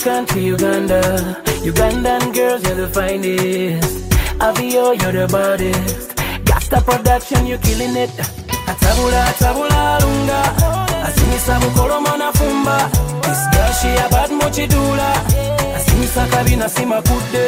country, Uganda. Ugandan girls, you're the finest. Avio, you're the baddest. Gasta production, you're killing it. Atabula lunga. Asimisa bukoloma na fumba. This girl, she a bad mochidula. Asimisa kabina sima kude.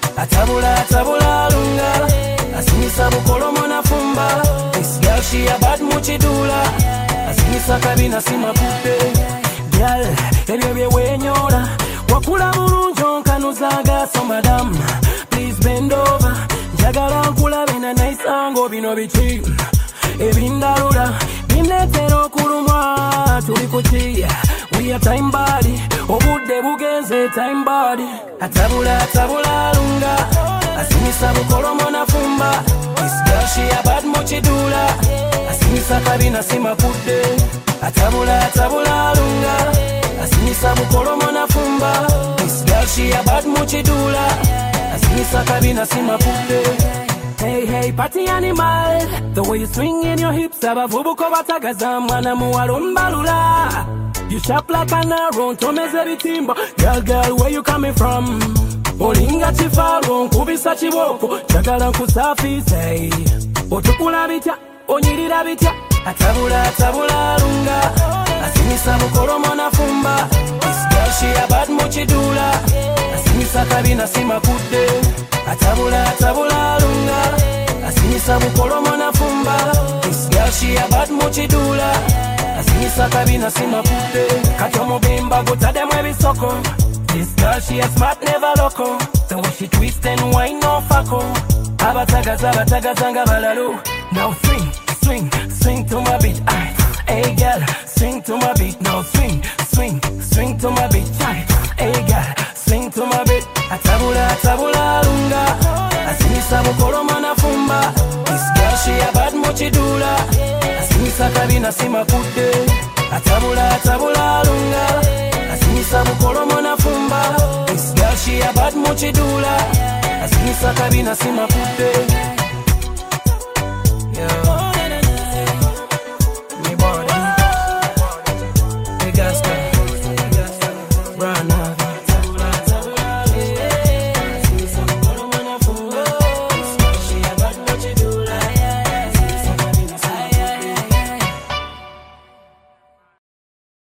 Atabula lunga. Asimisa bukoloma na fumba. This girl, she a bad mochidula. Asimisa kabina sima kude. Girl, ebyo wenyora. Wakula bulunjo nkanuzaga so madam. Please bend over. Njagala nkula bina nice ango bino bichi. Ebindalula binetero kulumwa tuli kuchi. We are time body. Obudde bugenze time body. Atabula lunga. Asimisa bukolomo na fumba. This girl she a bad mochidula. Asimisa kabina sima kude. Atabula lunga. Asimisa bukolomo na fumba. This girl she a bad mochidula. Asimisa kabina sima kude. Hey, party animal. The way you swing in your hips, abavubuko batagaza mwana muwalumbalula. You sharp like an arrow, tomeze bitimba. Girl, where you coming from? Olinga chifaro, nkubisa chiboko. Chagala nkusafise. Otukula bitya, onyirira bitya. Atabula lunga. Asimisa bukolomo na fumba. This girl she a bad mochidula. Asimisa kabina sima kude. Atabula lunga. Asimisa bukolomo na fumba. This girl she a bad mochidula. Asimisa kabina sima kude. Katomo bimba gutade mwebisoko. This girl she a smart never loco. The way she twist and wine no fako. Abatagaza nga balalu. Now swing to my beat. Hey girl, swing to my beat. Now swing to my beat. Hey girl, swing to my beat. Atabula lunga. Asimisa bukolomo na fumba. This girl she a bad mochidula. Asimisa kabina sima kude. Atabula lunga. Asimisa bukolomo na fumba. This girl she a bad mochidula. Asimisa kabina sima kude.